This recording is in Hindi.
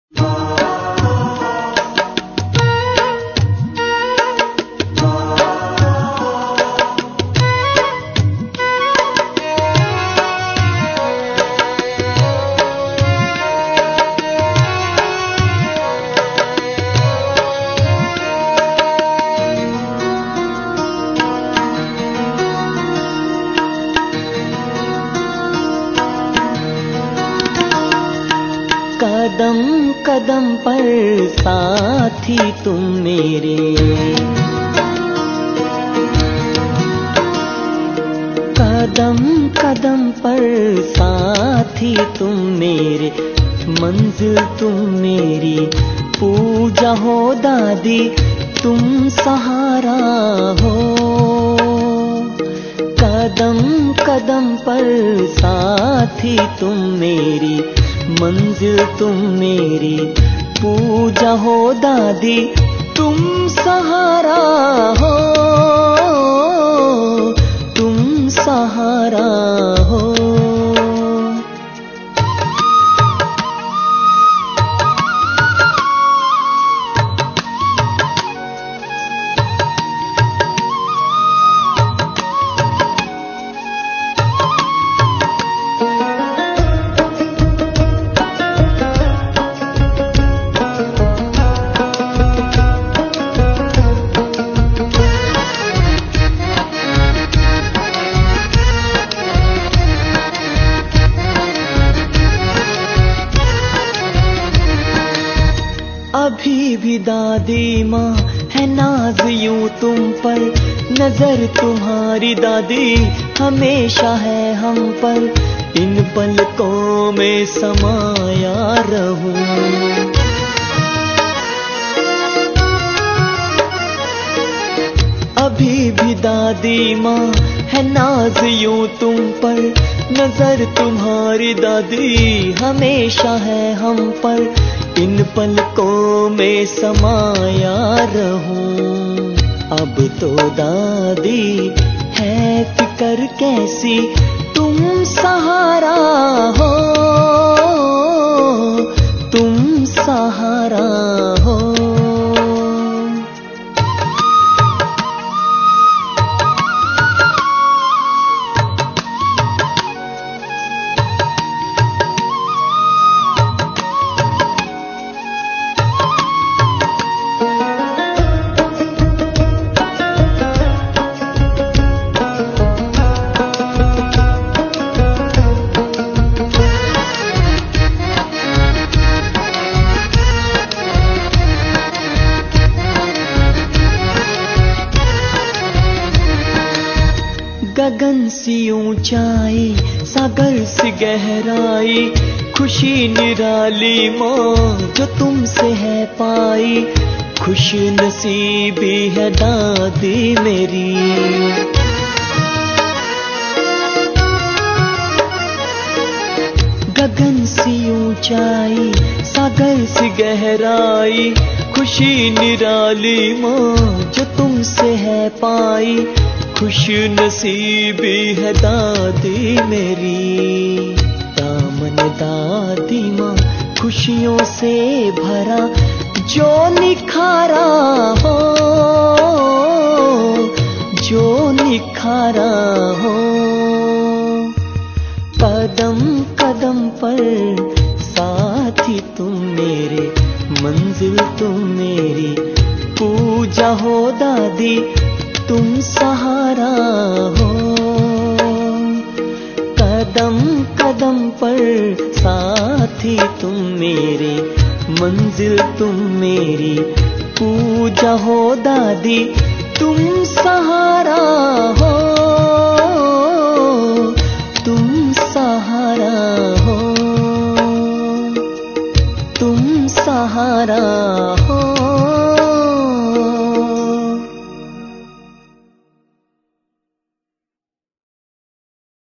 कदम कदम पर साथी तुम मेरे, कदम कदम पर साथी तुम मेरे, मंजिल तुम मेरी, पूजा हो दादी तुम सहारा हो। कदम कदम पर साथी तुम मेरी, मंजिल तुम मेरी, पूजा हो दादी तुम सहारा हो, तुम सहारा हो। अभी भी दादी माँ है नाज यूं तुम पर, नजर तुम्हारी दादी हमेशा है हम पर, इन पलकों में समाया रहूं। अभी भी दादी माँ है नाज यूं तुम पर, नजर तुम्हारी दादी हमेशा है हम पर, इन पलकों में समाया रहूं। अब तो दादी है फिकर कैसी तुम सहारा हो, तुम सहारा हो। गगन सी ऊंचाई, सागर सी गहराई, खुशी निराली माँ जो तुमसे है पाई, खुश नसीबी है दादी मेरी। गगन सी ऊंचाई, सागर सी गहराई, खुशी निराली माँ जो तुमसे है पाई, खुश नसीबी है दादी मेरी। दामन दादी माँ खुशियों से भरा जो निखारा हो, जो निखारा हो। कदम कदम पर साथी तुम मेरे, मंजिल तुम मेरी, पूजा हो दादी तुम सहारा हो। कदम कदम पर साथी तुम मेरे, मंजिल तुम मेरी, पूजा हो दादी तुम सहारा हो, तुम सहारा हो, तुम सहारा हो।